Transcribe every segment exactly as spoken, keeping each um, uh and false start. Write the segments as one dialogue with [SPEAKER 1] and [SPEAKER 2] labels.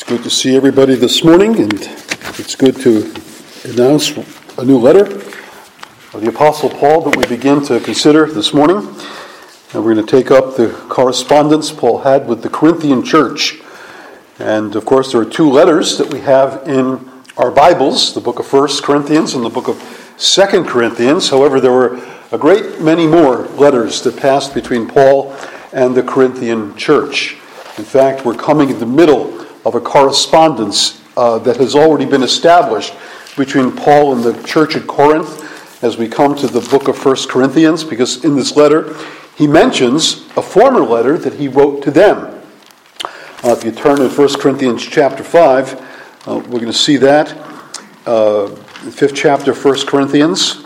[SPEAKER 1] Good to see everybody this morning, and it's good to announce a new letter of the Apostle Paul that we begin to consider this morning. And we're going to take up the correspondence Paul had with the Corinthian church. And of course, there are two letters that we have in our Bibles, the book of First Corinthians and the book of Second Corinthians. However, there were a great many more letters that passed between Paul and the Corinthian church. In fact, we're coming in the middle of a correspondence uh, that has already been established between Paul and the church at Corinth as we come to the book of First Corinthians, because in this letter he mentions a former letter that he wrote to them. Uh, if you turn to First Corinthians chapter five, uh, we're going to see that. Uh, the fifth chapter of First Corinthians.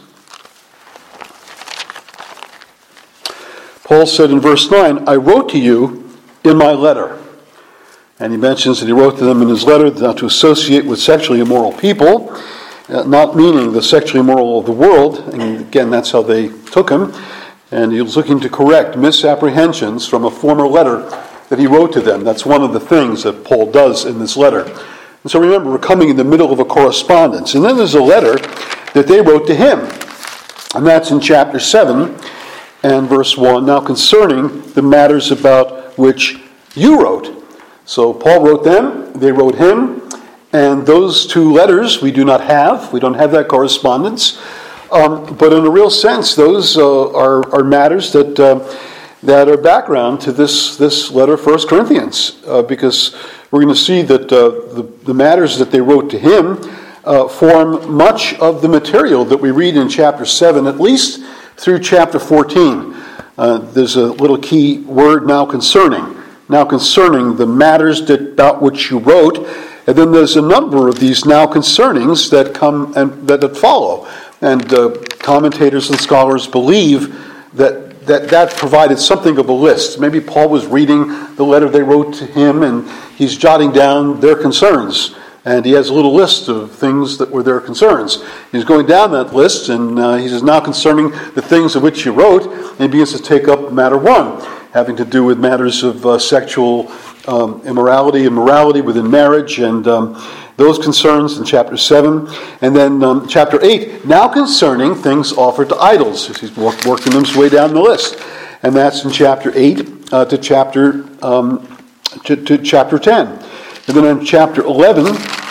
[SPEAKER 1] Paul said in verse nine, I wrote to you in my letter. And he mentions that he wrote to them in his letter not to associate with sexually immoral people, uh, not meaning the sexually immoral of the world. And again, that's how they took him. And he was looking to correct misapprehensions from a former letter that he wrote to them. That's one of the things that Paul does in this letter. And so remember, we're coming in the middle of a correspondence. And then there's a letter that they wrote to him. And that's in chapter seven and verse one. Now concerning the matters about which you wrote. So Paul wrote them, they wrote him, and those two letters we do not have. We don't have that correspondence. Um, but in a real sense, those uh, are, are matters that uh, that are background to this, this letter of First Corinthians, uh, because we're going to see that uh, the, the matters that they wrote to him uh, form much of the material that we read in chapter seven, at least through chapter fourteen. Uh, there's a little key word, now concerning. Now concerning the matters that, about which you wrote, and then there's a number of these now concernings that come and that, that follow. And uh, commentators and scholars believe that, that that provided something of a list. Maybe Paul was reading the letter they wrote to him, and he's jotting down their concerns. And he has a little list of things that were their concerns. He's going down that list, and uh, he says, now concerning the things of which you wrote, and he begins to take up matter one, having to do with matters of uh, sexual um, immorality and morality within marriage, and um, those concerns in chapter seven. And then um, chapter eight, now concerning things offered to idols. He's work, working his way down the list. And that's in chapter eight uh, to chapter um, to, to chapter ten. And then in chapter eleven,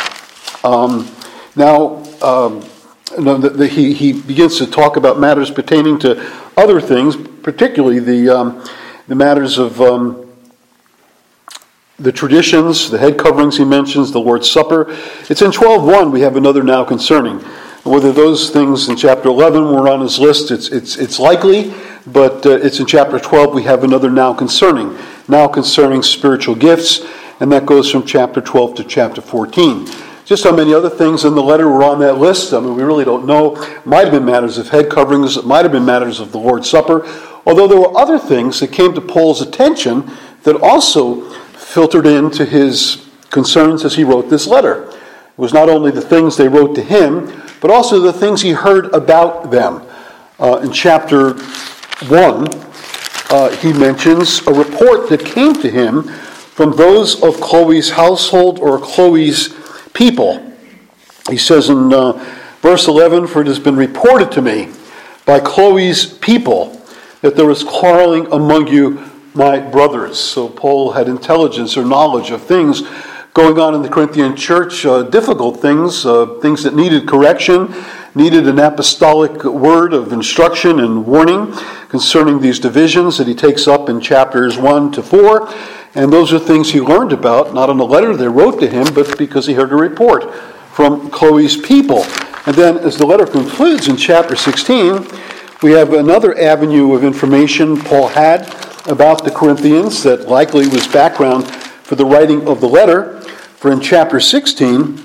[SPEAKER 1] um, now um, no, the, the, he, he begins to talk about matters pertaining to other things, particularly the um, the matters of um, the traditions, the head coverings he mentions, the Lord's Supper. It's in twelve one we have another now concerning. Whether those things in chapter eleven were on his list, it's it's it's likely, but uh, it's in chapter twelve we have another now concerning. Now concerning spiritual gifts, and that goes from chapter twelve to chapter fourteen. Just how many other things in the letter were on that list, I mean, we really don't know. It might have been matters of head coverings, it might have been matters of the Lord's Supper, although there were other things that came to Paul's attention that also filtered into his concerns as he wrote this letter. It was not only the things they wrote to him, but also the things he heard about them. Uh, in chapter one, uh, he mentions a report that came to him from those of Chloe's household or Chloe's people. He says in uh, verse eleven, for it has been reported to me by Chloe's people that there was quarreling among you, my brothers. So Paul had intelligence or knowledge of things going on in the Corinthian church, uh, difficult things, uh, things that needed correction, needed an apostolic word of instruction and warning concerning these divisions that he takes up in chapters one to four. And those are things he learned about, not in a letter they wrote to him, but because he heard a report from Chloe's people. And then as the letter concludes in chapter sixteen, we have another avenue of information Paul had about the Corinthians that likely was background for the writing of the letter. For in chapter sixteen,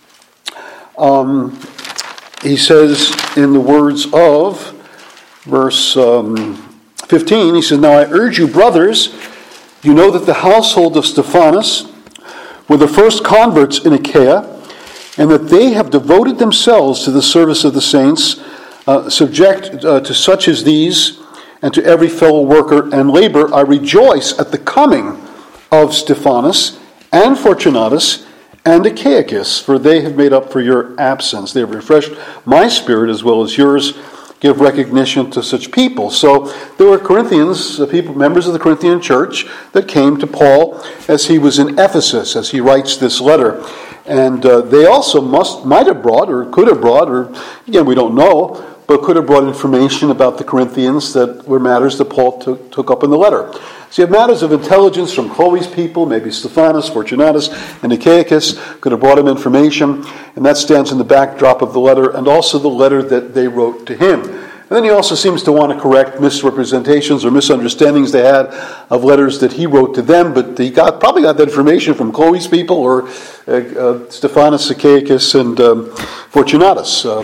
[SPEAKER 1] um, he says in the words of verse um, fifteen, he says, now I urge you, brothers, you know that the household of Stephanas were the first converts in Achaia, and that they have devoted themselves to the service of the saints, uh, subject uh, to such as these, and to every fellow worker and labor. I rejoice at the coming of Stephanas and Fortunatus and Achaicus, for they have made up for your absence. They have refreshed my spirit as well as yours. Give recognition to such people. So there were Corinthians, people, members of the Corinthian church, that came to Paul as he was in Ephesus, as he writes this letter. And uh, they also must, might have brought, or could have brought, or again, we don't know, but could have brought information about the Corinthians that were matters that Paul took, took up in the letter. So you have matters of intelligence from Chloe's people, maybe Stephanas, Fortunatus, and Achaicus could have brought him information, and that stands in the backdrop of the letter, and also the letter that they wrote to him. And then he also seems to want to correct misrepresentations or misunderstandings they had of letters that he wrote to them, but he got probably got that information from Chloe's people or uh, uh, Stephanas, Achaicus, and um, Fortunatus. Uh,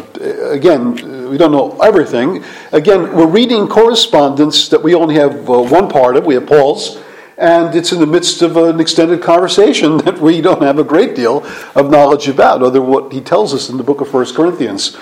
[SPEAKER 1] again, we don't know everything. Again, we're reading correspondence that we only have uh, one part of. We have Paul's, and it's in the midst of an extended conversation that we don't have a great deal of knowledge about, other than what he tells us in the book of First Corinthians.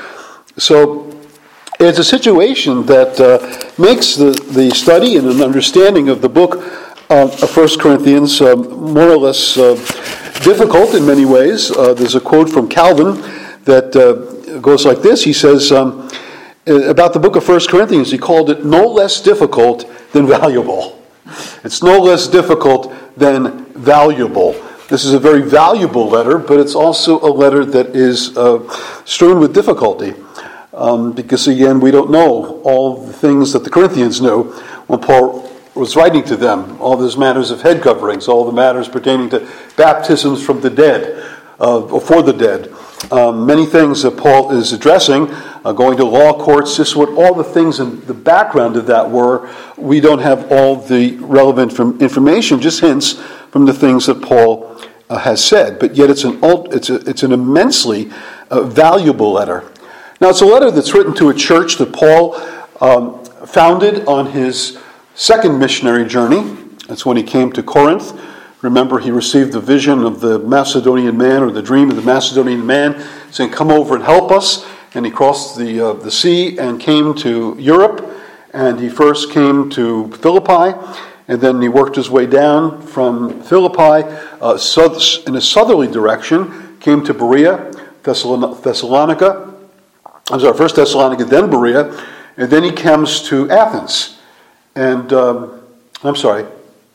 [SPEAKER 1] So it's a situation that uh, makes the, the study and an understanding of the book uh, of First Corinthians uh, more or less uh, difficult in many ways. Uh, there's a quote from Calvin that uh, goes like this. He says um, about the book of First Corinthians, he called it no less difficult than valuable. It's no less difficult than valuable. This is a very valuable letter, but it's also a letter that is uh, strewn with difficulty. Um, because again, we don't know all the things that the Corinthians knew when Paul was writing to them. All those matters of head coverings, all the matters pertaining to baptisms from the dead, uh, or for the dead. Um, many things that Paul is addressing, uh, going to law courts, just what all the things in the background of that were. We don't have all the relevant from information, just hints from the things that Paul uh, has said. But yet it's an it's a, it's an immensely uh, valuable letter. Now, it's a letter that's written to a church that Paul um, founded on his second missionary journey. That's when he came to Corinth. Remember, he received the vision of the Macedonian man, or the dream of the Macedonian man, saying, come over and help us. And he crossed the, uh, the sea and came to Europe. And he first came to Philippi, and then he worked his way down from Philippi uh, in a southerly direction, came to Berea, Thessalonica, I'm sorry, first Thessalonica, then Berea, and then he comes to Athens. And, um, I'm sorry,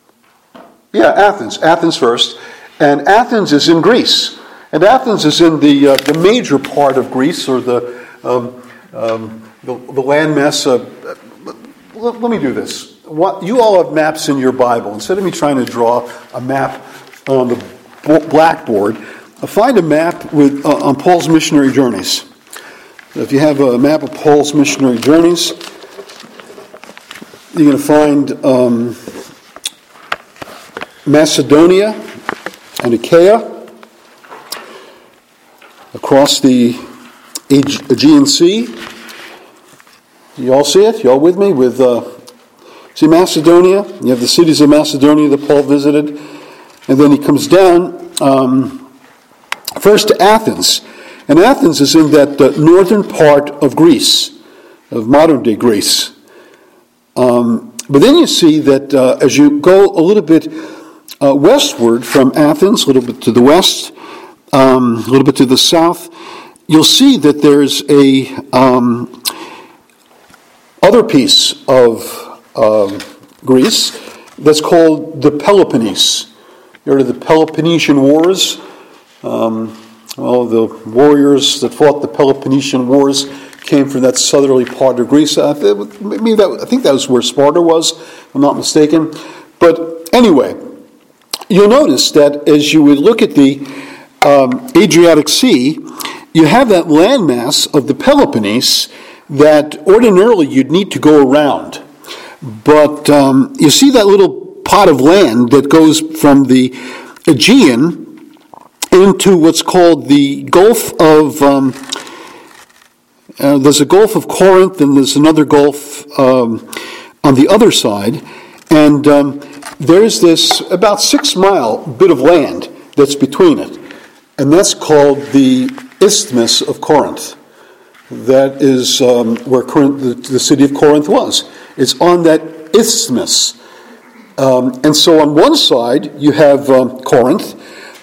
[SPEAKER 1] yeah, Athens, Athens first. And Athens is in Greece. And Athens is in the uh, the major part of Greece, or the um, um, the, the landmass. Uh, let, let me do this. What, you all have maps in your Bible. Instead of me trying to draw a map on the blackboard, find a map with uh, on Paul's missionary journeys. If you have a map of Paul's missionary journeys, you're going to find um, Macedonia and Achaia across the Aegean Sea. You all see it? You all with me? With uh, see Macedonia. You have the cities of Macedonia that Paul visited, and then he comes down um, first to Athens. And Athens is in that uh, northern part of Greece, of modern-day Greece. Um, but then you see that uh, as you go a little bit uh, westward from Athens, a little bit to the west, um, a little bit to the south, you'll see that there's a um, other piece of uh, Greece that's called the Peloponnese. You heard of the Peloponnesian Wars? Um, Well, the warriors that fought the Peloponnesian Wars came from that southerly part of Greece. I maybe that, I think that was where Sparta was, if I'm not mistaken. But anyway, you'll notice that as you would look at the um, Adriatic Sea, you have that landmass of the Peloponnese that ordinarily you'd need to go around. But um, you see that little pot of land that goes from the Aegean into what's called the Gulf of, um, uh, there's a Gulf of Corinth, and there's another Gulf um, on the other side, and um, there's this about six mile bit of land that's between it, and that's called the Isthmus of Corinth. That is um, where Corinth, the, the city of Corinth was. It's on that isthmus. Um, and so on one side you have um, Corinth.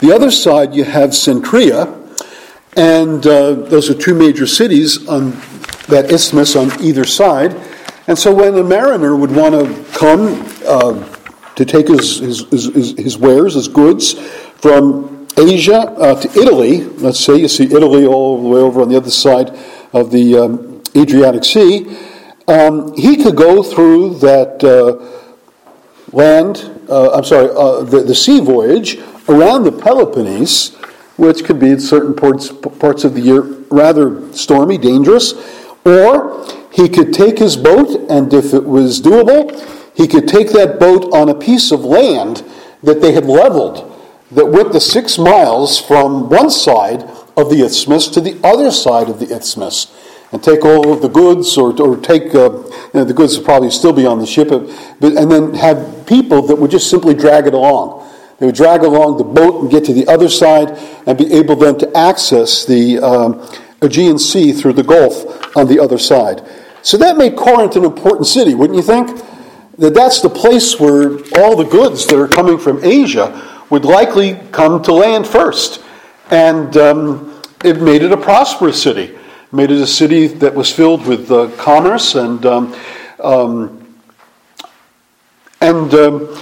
[SPEAKER 1] The other side, you have Cenchrea, and uh, those are two major cities on that isthmus on either side. And so when a mariner would want to come uh, to take his, his, his, his wares, his goods, from Asia uh, to Italy, let's say you see Italy all the way over on the other side of the um, Adriatic Sea, um, he could go through that uh, land, uh, I'm sorry, uh, the, the sea voyage around the Peloponnese, which could be in certain parts, parts of the year rather stormy, dangerous, or he could take his boat, and if it was doable, he could take that boat on a piece of land that they had leveled, that went the six miles from one side of the isthmus to the other side of the isthmus, and take all of the goods, or, or take, uh, you know, the goods would probably still be on the ship, but, and then have people that would just simply drag it along. They would drag along the boat and get to the other side and be able then to access the um, Aegean Sea through the Gulf on the other side. So that made Corinth an important city, wouldn't you think? That that's the place where all the goods that are coming from Asia would likely come to land first. And um, it made it a prosperous city. It made it a city that was filled with uh, commerce and um, um, and um,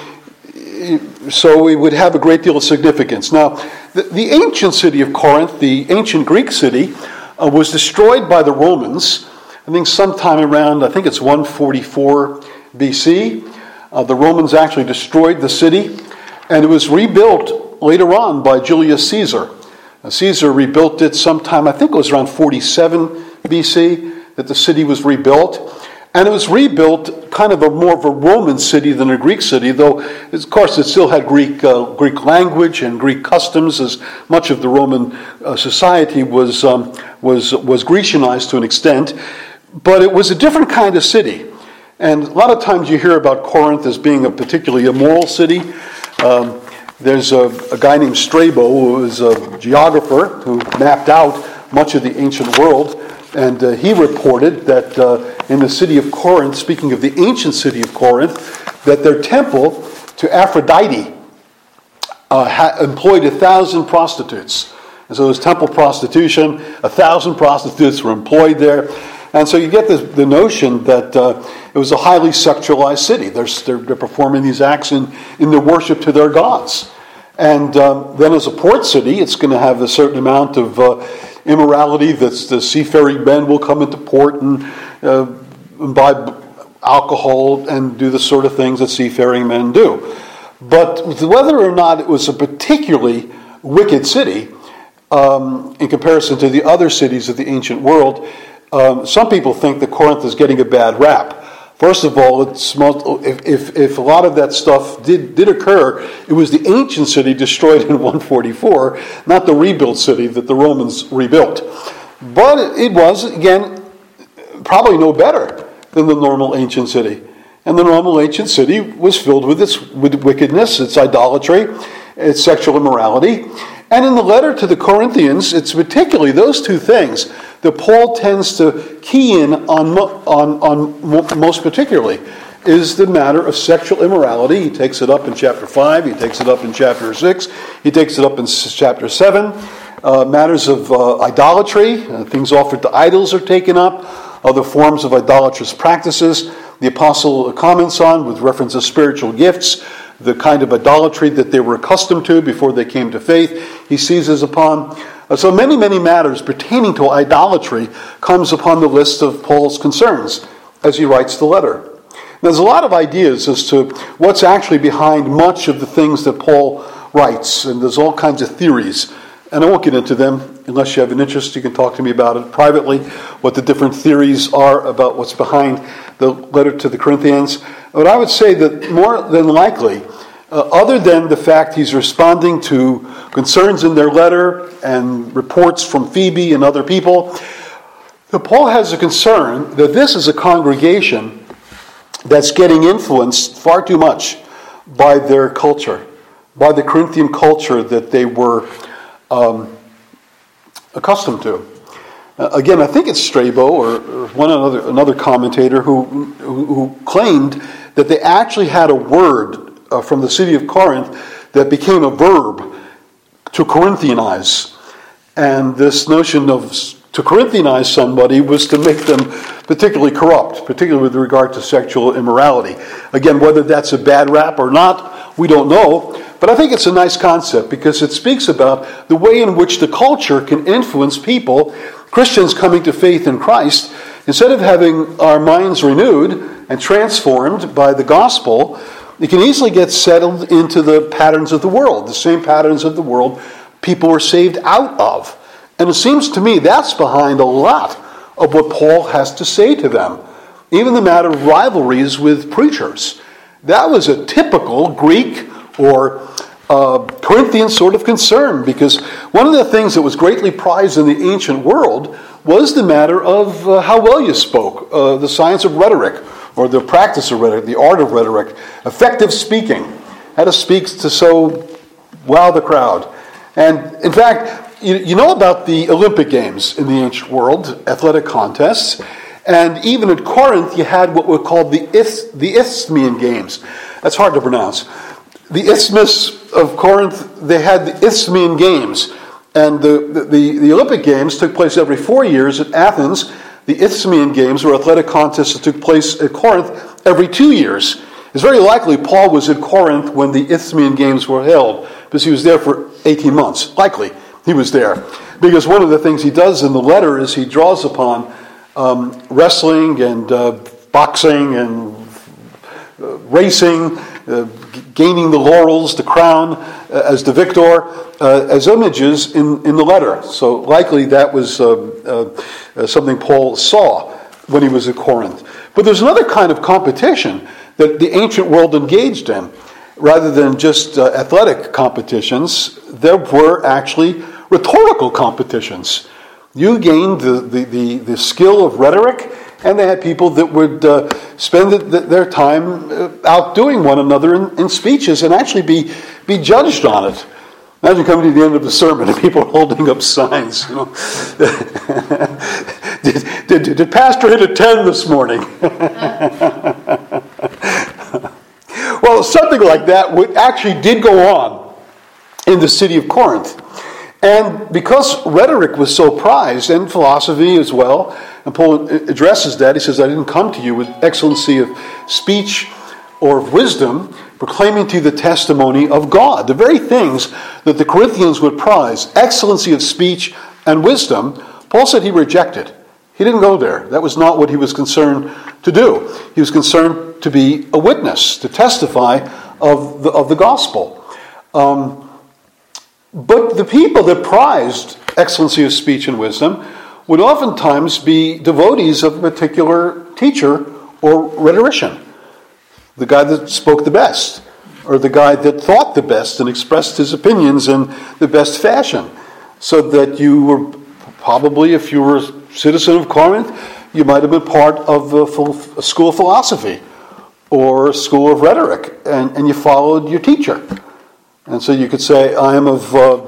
[SPEAKER 1] so it would have a great deal of significance. Now, the, the ancient city of Corinth, the ancient Greek city, uh, was destroyed by the Romans, I think sometime around, I think it's one forty-four B C. Uh, the Romans actually destroyed the city, and it was rebuilt later on by Julius Caesar. Uh, Caesar rebuilt it sometime, I think it was around forty-seven B C, that the city was rebuilt. And it was rebuilt kind of a more of a Roman city than a Greek city, though, of course, it still had Greek uh, Greek language and Greek customs, as much of the Roman uh, society was um, was was Grecianized to an extent. But it was a different kind of city. And a lot of times you hear about Corinth as being a particularly immoral city. Um, there's a, a guy named Strabo, who was a geographer, who mapped out much of the ancient world. And uh, he reported that uh, in the city of Corinth, speaking of the ancient city of Corinth, that their temple to Aphrodite uh, ha- employed a thousand prostitutes. And so it was temple prostitution, a thousand prostitutes were employed there. And so you get the, the notion that uh, it was a highly sexualized city. They're, they're, they're performing these acts in, in their worship to their gods. And um, then as a port city, it's going to have a certain amount of uh, immorality. That's the seafaring men will come into port and uh, imbibe alcohol and do the sort of things that seafaring men do. But whether or not it was a particularly wicked city um, in comparison to the other cities of the ancient world, um, some people think that Corinth is getting a bad rap. First of all, it's most, if, if if a lot of that stuff did, did occur, it was the ancient city destroyed in one forty-four, not the rebuilt city that the Romans rebuilt. But it was, again, probably no better than the normal ancient city. And the normal ancient city was filled with its with wickedness, its idolatry, its sexual immorality. And in the letter to the Corinthians, it's particularly those two things that Paul tends to key in on, on, on most particularly, is the matter of sexual immorality. He takes it up in chapter five, he takes it up in chapter six, he takes it up in chapter seven. Uh, matters of uh, idolatry, uh, things offered to idols are taken up, other forms of idolatrous practices. The apostle comments on with reference to spiritual gifts, the kind of idolatry that they were accustomed to before they came to faith, he seizes upon. Uh, so many, many matters pertaining to idolatry comes upon the list of Paul's concerns as he writes the letter. There's a lot of ideas as to what's actually behind much of the things that Paul writes, and there's all kinds of theories. And I won't get into them unless you have an interest. You can talk to me about it privately, what the different theories are about what's behind the letter to the Corinthians. But I would say that more than likely, uh, other than the fact he's responding to concerns in their letter and reports from Phoebe and other people, that Paul has a concern that this is a congregation that's getting influenced far too much by their culture, by the Corinthian culture that they were um, accustomed to. Uh, again, I think it's Strabo or, or one another another commentator who, who who claimed that they actually had a word uh, from the city of Corinth that became a verb to Corinthianize. And this notion of to Corinthianize somebody was to make them particularly corrupt, particularly with regard to sexual immorality. Again, whether that's a bad rap or not, we don't know. But I think it's a nice concept because it speaks about the way in which the culture can influence people, Christians coming to faith in Christ. Instead of having our minds renewed and transformed by the gospel, it can easily get settled into the patterns of the world, the same patterns of the world people are saved out of. And it seems to me that's behind a lot of what Paul has to say to them. Even the matter of rivalries with preachers. That was a typical Greek or uh, Corinthian sort of concern, because one of the things that was greatly prized in the ancient world was the matter of uh, how well you spoke, uh, the science of rhetoric, or the practice of rhetoric, the art of rhetoric, effective speaking, how to speak to so wow the crowd. And in fact, you, you know about the Olympic Games in the ancient world, athletic contests, and even at Corinth you had what were called the, Is, the Isthmian Games. That's hard to pronounce. The Isthmus of Corinth, they had the Isthmian Games. And the, the, the Olympic Games took place every four years at Athens. The Isthmian Games were athletic contests that took place at Corinth every two years. It's very likely Paul was at Corinth when the Isthmian Games were held, because he was there for eighteen months. Likely he was there. Because one of the things he does in the letter is he draws upon um, wrestling and uh, boxing and uh, racing, uh, gaining the laurels, the crown uh, as the victor, uh, as images in, in the letter. So likely that was uh, uh, something Paul saw when he was at Corinth. But there's another kind of competition that the ancient world engaged in. Rather than just uh, athletic competitions, there were actually rhetorical competitions. You gained the, the, the, the skill of rhetoric, and they had people that would uh, spend the, their time uh, outdoing one another in, in speeches and actually be, be judged on it. Imagine coming to the end of the sermon and people holding up signs. You know, did, did, did Pastor hit a ten this morning? Well, something like that would actually did go on in the city of Corinth. And because rhetoric was so prized, and philosophy as well, and Paul addresses that, he says, I didn't come to you with excellency of speech or of wisdom, proclaiming to you the testimony of God. The very things that the Corinthians would prize, excellency of speech and wisdom, Paul said he rejected. He didn't go there. That was not what he was concerned to do. He was concerned to be a witness, to testify of the, of the gospel. Um, but the people that prized excellency of speech and wisdom would oftentimes be devotees of a particular teacher or rhetorician. The guy that spoke the best, or the guy that thought the best and expressed his opinions in the best fashion. So that you were probably, if you were a citizen of Corinth, you might have been part of a, a school of philosophy or a school of rhetoric, and, and you followed your teacher. And so you could say, I am of uh,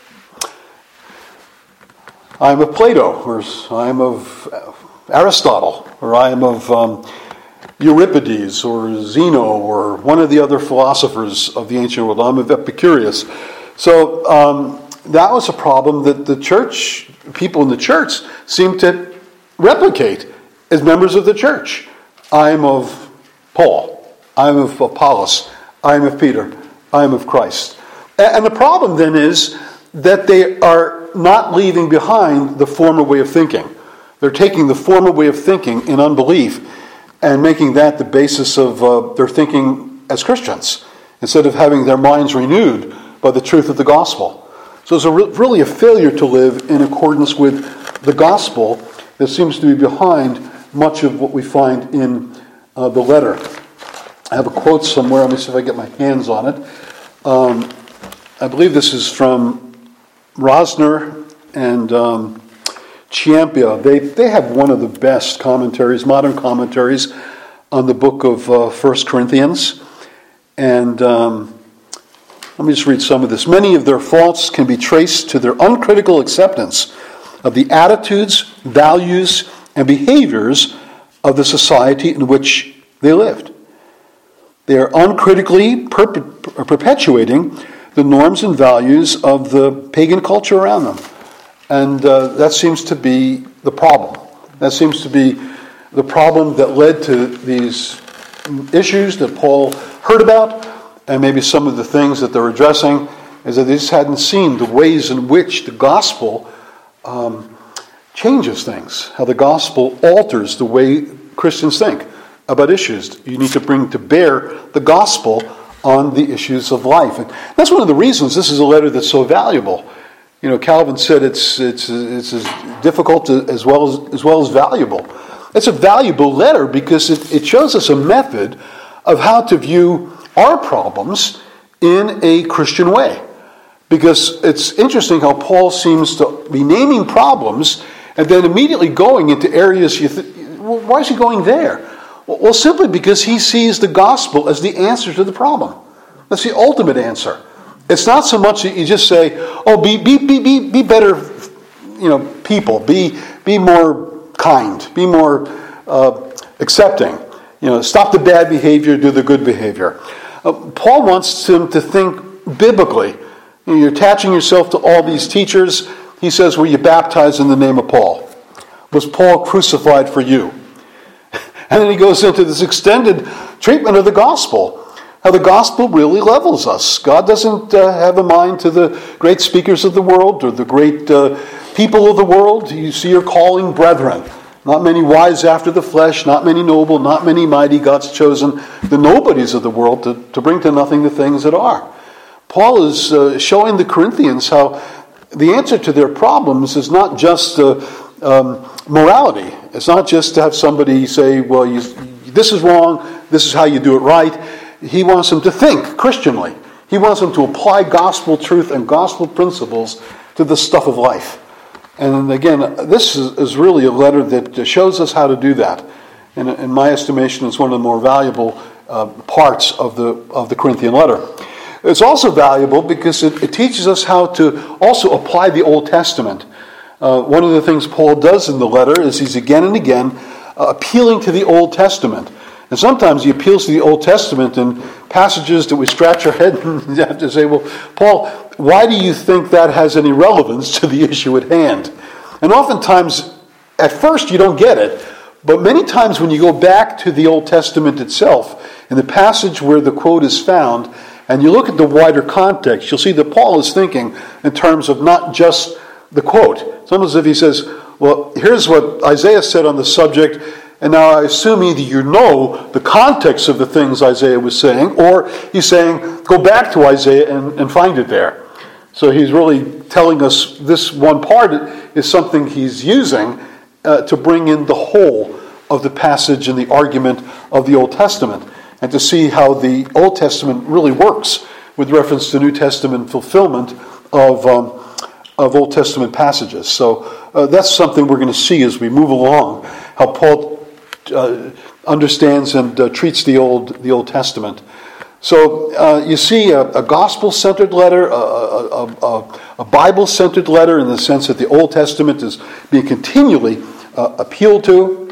[SPEAKER 1] I am of Plato, or I am of Aristotle, or I am of um, Euripides, or Zeno, or one of the other philosophers of the ancient world. I'm of Epicurus. So um, that was a problem that the church, people in the church, seemed to replicate as members of the church. I am of Paul. I am of Apollos. I am of Peter. I am of Christ. And the problem then is that they are not leaving behind the former way of thinking. They're taking the former way of thinking in unbelief and making that the basis of uh, their thinking as Christians, instead of having their minds renewed by the truth of the gospel. So it's a re- really a failure to live in accordance with the gospel that seems to be behind much of what we find in uh, the letter. I have a quote somewhere. Let me see if I get my hands on it. Um, I believe this is from Rosner and um, Ciampia. They they have one of the best commentaries, modern commentaries, on the book of uh, First Corinthians. And um, let me just read some of this. Many of their faults can be traced to their uncritical acceptance of the attitudes, values, and behaviors of the society in which they lived. They are uncritically perpe- perpetuating the norms and values of the pagan culture around them. And uh, that seems to be the problem. That seems to be the problem that led to these issues that Paul heard about, and maybe some of the things that they're addressing, is that they just hadn't seen the ways in which the gospel um, changes things, how the gospel alters the way Christians think about issues. You need to bring to bear the gospel on the issues of life. And that's one of the reasons this is a letter that's so valuable. You know, Calvin said it's it's it's as difficult to, as well as as well as valuable. It's a valuable letter because it, it shows us a method of how to view our problems in a Christian way. Because it's interesting how Paul seems to be naming problems and then immediately going into areas you think, well, why is he going there? Well, simply because he sees the gospel as the answer to the problem. That's the ultimate answer. It's not so much that you just say, "Oh, be be be be, be better, you know, people. Be be more kind. Be more uh, accepting. You know, stop the bad behavior, do the good behavior." Uh, Paul wants him to think biblically. You know, you're attaching yourself to all these teachers. He says, "Were you baptized in the name of Paul? Was Paul crucified for you?" And then he goes into this extended treatment of the gospel. How the gospel really levels us. God doesn't uh, have a mind to the great speakers of the world or the great uh, people of the world. You see your calling brethren. Not many wise after the flesh, not many noble, not many mighty. God's chosen the nobodies of the world to, to bring to nothing the things that are. Paul is uh, showing the Corinthians how the answer to their problems is not just uh, um, morality. It's not just to have somebody say, well, you, this is wrong, this is how you do it right. He wants them to think Christianly. He wants them to apply gospel truth and gospel principles to the stuff of life. And again, this is, is really a letter that shows us how to do that. And in my estimation, it's one of the more valuable uh, parts of the of the Corinthian letter. It's also valuable because it, it teaches us how to also apply the Old Testament. Uh, one of the things Paul does in the letter is he's again and again uh, appealing to the Old Testament. And sometimes he appeals to the Old Testament in passages that we scratch our head and have to say, well, Paul, why do you think that has any relevance to the issue at hand? And oftentimes, at first you don't get it, but many times when you go back to the Old Testament itself, in the passage where the quote is found, and you look at the wider context, you'll see that Paul is thinking in terms of not just the quote. It's almost as if he says, well, here's what Isaiah said on the subject, and now I assume either you know the context of the things Isaiah was saying, or he's saying, go back to Isaiah and, and find it there. So he's really telling us this one part is something he's using uh, to bring in the whole of the passage and the argument of the Old Testament, and to see how the Old Testament really works with reference to New Testament fulfillment of um, of Old Testament passages. So uh, that's something we're going to see as we move along, how Paul Uh, understands and uh, treats the Old the Old Testament. So uh, you see a, a gospel-centered letter, a, a, a, a Bible-centered letter in the sense that the Old Testament is being continually uh, appealed to.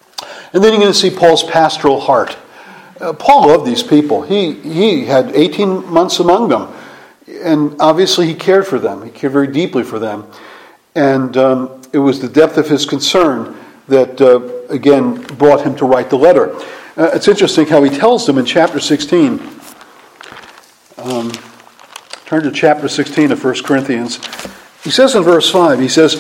[SPEAKER 1] And then you're going to see Paul's pastoral heart. Uh, Paul loved these people. He, he had eighteen months among them. And obviously he cared for them. He cared very deeply for them. And um, it was the depth of his concern that, uh, again, brought him to write the letter. Uh, it's interesting how he tells them in chapter sixteen. Um, turn to chapter sixteen of First Corinthians. He says in verse five, he says,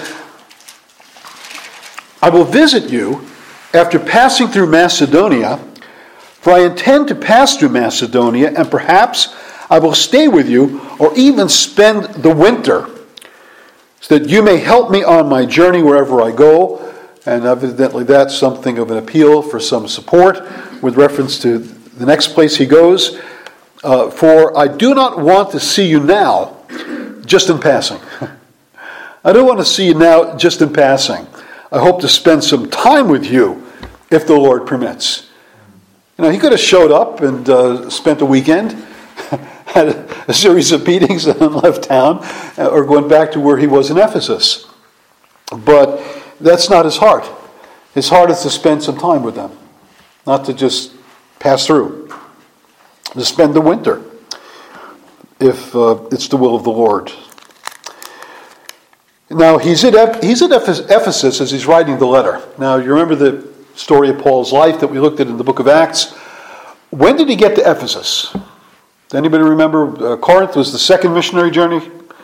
[SPEAKER 1] I will visit you after passing through Macedonia, for I intend to pass through Macedonia, and perhaps I will stay with you, or even spend the winter, so that you may help me on my journey wherever I go. And evidently that's something of an appeal for some support with reference to the next place he goes. Uh, for I do not want to see you now just in passing. I don't want to see you now just in passing. I hope to spend some time with you if the Lord permits. You know, he could have showed up and uh, spent a weekend, had a, a series of meetings and then left town, or went back to where he was in Ephesus. But that's not his heart. His heart is to spend some time with them, not to just pass through, to spend the winter. if uh, it's the will of the Lord. Now, he's at, he's at Ephesus as he's writing the letter. Now, you remember the story of Paul's life that we looked at in the book of Acts. When did he get to Ephesus? Does anybody remember? Uh, Corinth was the second missionary journey,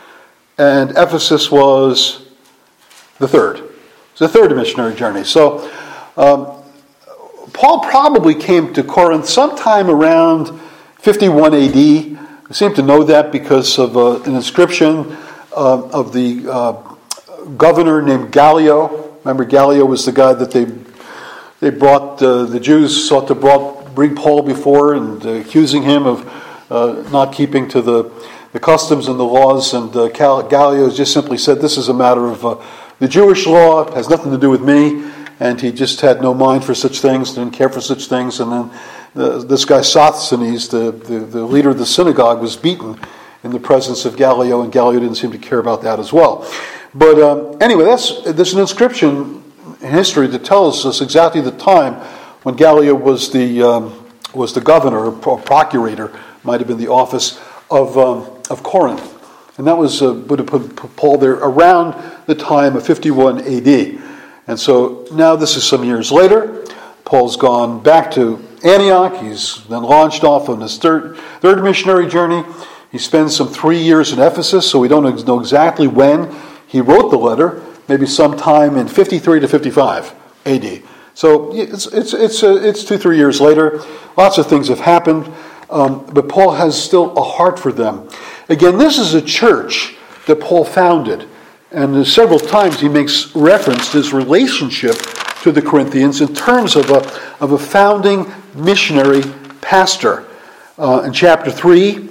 [SPEAKER 1] and Ephesus was the third. It was the third missionary journey. So, um, Paul probably came to Corinth sometime around fifty-one A D. We seem to know that because of uh, an inscription uh, of the uh, governor named Gallio. Remember, Gallio was the guy that they they brought, uh, the Jews sought to brought, bring Paul before and uh, accusing him of uh, not keeping to the, the customs and the laws. And uh, Gallio just simply said, this is a matter of uh, the Jewish law, it has nothing to do with me. And he just had no mind for such things, didn't care for such things. And then uh, this guy Sosthenes, the, the, the leader of the synagogue, was beaten in the presence of Gallio, and Gallio didn't seem to care about that as well. But um, anyway, that's there's an inscription in history that tells us exactly the time when Gallio was the um, was the governor or procurator, might have been the office of um, of Corinth, and that was uh, would have put Paul there around the time of fifty-one A D. And so now this is some years later. Paul's gone back to Antioch. He's then launched off on his third third missionary journey. He spends some three years in Ephesus, so we don't know exactly when he wrote the letter. Maybe sometime in fifty-three to fifty-five A D. So it's it's it's uh, it's two three years later. Lots of things have happened, um, but Paul has still a heart for them. Again, this is a church that Paul founded, and several times he makes reference to his relationship to the Corinthians in terms of a of a founding missionary pastor. Uh, in chapter three,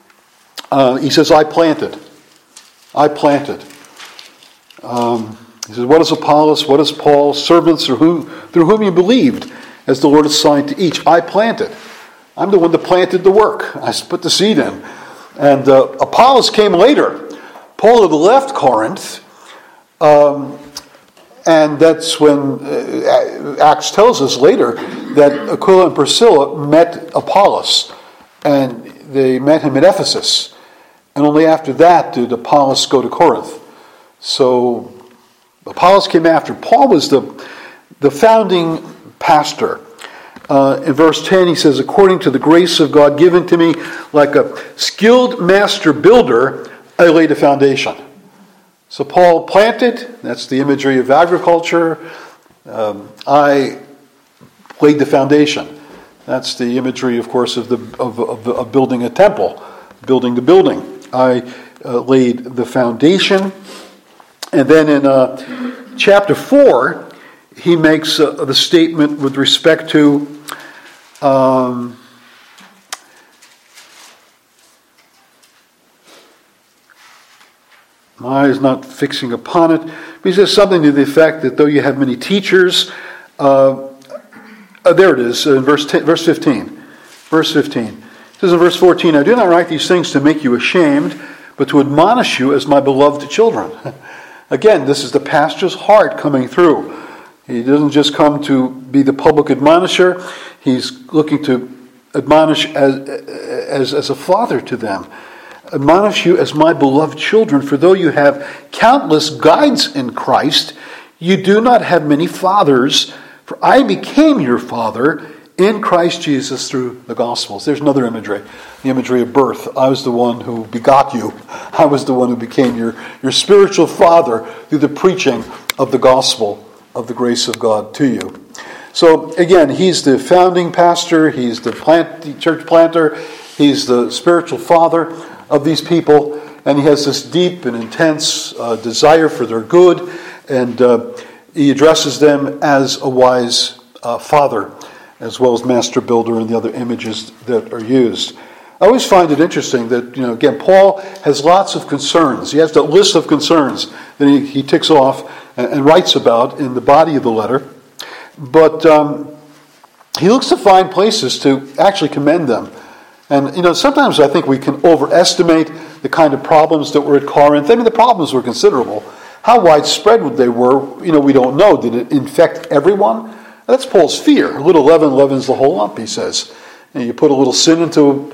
[SPEAKER 1] uh, he says, "I planted, I planted." Um, he says, "What is Apollos? What is Paul? Servants through whom, through whom you believed, as the Lord assigned to each. I planted. I'm the one that planted the work. I put the seed in. And uh, Apollos came later. Paul had left Corinth, um, and that's when uh, Acts tells us later that Aquila and Priscilla met Apollos, and they met him at Ephesus. And only after that did Apollos go to Corinth. So Apollos came after. Paul was the, the founding pastor. Uh, in verse ten he says, "According to the grace of God given to me, like a skilled master builder, I laid a foundation." So Paul planted. That's the imagery of agriculture. Um, I laid the foundation. That's the imagery, of course, of the of, of, of building a temple, building the building. I uh, laid the foundation. And then in uh, chapter four, he makes uh, the statement with respect to um, my eye is not fixing upon it. But he says something to the effect that though you have many teachers, uh, uh, there it is in verse ten, verse fifteen. Verse fifteen. It says in verse fourteen, "I do not write these things to make you ashamed, but to admonish you as my beloved children." Again, this is the pastor's heart coming through. He doesn't just come to be the public admonisher. He's looking to admonish as, as, as a father to them. "Admonish you as my beloved children, for though you have countless guides in Christ, you do not have many fathers, for I became your father in Christ Jesus through the Gospels." There's another imagery, the imagery of birth. I was the one who begot you. I was the one who became your, your spiritual father through the preaching of the gospel of the grace of God to you. So again, he's the founding pastor, he's the, plant, the church planter, he's the spiritual father of these people, and he has this deep and intense uh, desire for their good, and uh, he addresses them as a wise uh, father, as well as master builder and the other images that are used. I always find it interesting that, you know, again, Paul has lots of concerns. He has that list of concerns that he, he ticks off and, and writes about in the body of the letter. But um, he looks to find places to actually commend them. And, you know, sometimes I think we can overestimate the kind of problems that were at Corinth. I mean, the problems were considerable. How widespread they were, you know, we don't know. Did it infect everyone? That's Paul's fear. A little leaven leavens the whole lump, he says. And you put a little sin into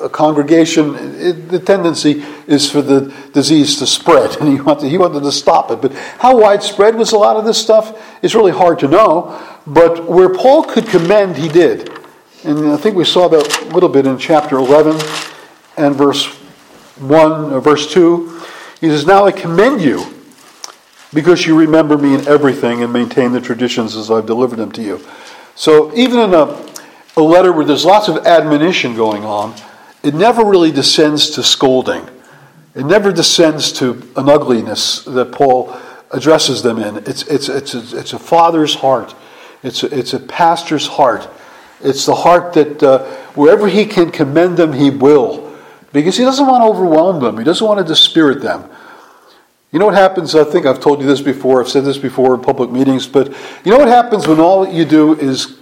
[SPEAKER 1] a congregation, it, the tendency is for the disease to spread, and he wanted, he wanted to stop it. But how widespread was a lot of this stuff? It's really hard to know. But where Paul could commend, he did. And I think we saw that a little bit in chapter eleven and verse one, or verse two. He says, "Now I commend you, because you remember me in everything and maintain the traditions as I've delivered them to you." So even in a, a letter where there's lots of admonition going on, it never really descends to scolding. It never descends to an ugliness that Paul addresses them in. It's it's it's a, it's a father's heart. It's a, it's a pastor's heart. It's the heart that uh, wherever he can commend them, he will. Because he doesn't want to overwhelm them. He doesn't want to dispirit them. You know what happens? I think I've told you this before. I've said this before in public meetings. But you know what happens when all you do is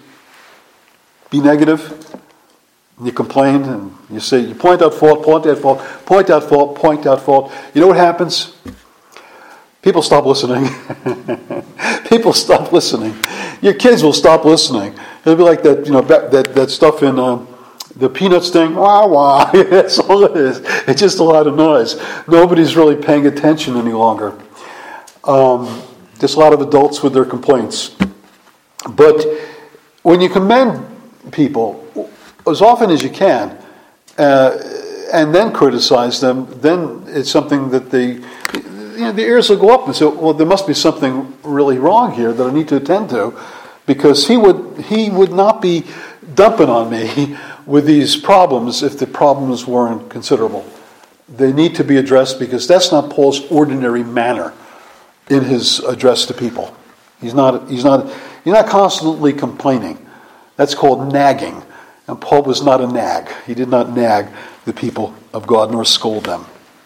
[SPEAKER 1] be negative? And you complain and you say, you point out fault, point out fault, point out fault, point out fault. You know what happens? People stop listening. People stop listening. Your kids will stop listening. It'll be like that, you know, that that, that stuff in uh, the Peanuts thing. Wah wah. That's all it is. It's just a lot of noise. Nobody's really paying attention any longer. Um, just a lot of adults with their complaints. But when you commend people as often as you can, uh, and then criticize them, then it's something that they. You know, the ears will go up and say, well, there must be something really wrong here that I need to attend to, because he would he would not be dumping on me with these problems if the problems weren't considerable. They need to be addressed, because that's not Paul's ordinary manner in his address to people. He's not he's not he's not constantly complaining. That's called nagging. And Paul was not a nag. He did not nag the people of God nor scold them.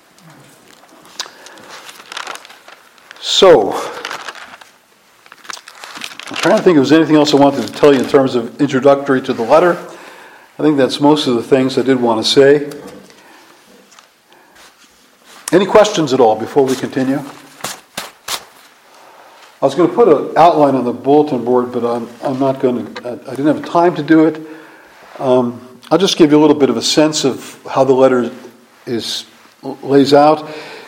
[SPEAKER 1] So, I'm trying to think if there's anything else I wanted to tell you in terms of introductory to the letter. I think that's most of the things I did want to say. Any questions at all before we continue? I was going to put an outline on the bulletin board, but I'm, I'm not going to, I didn't have time to do it. Um, I'll just give you a little bit of a sense of how the letter is lays out.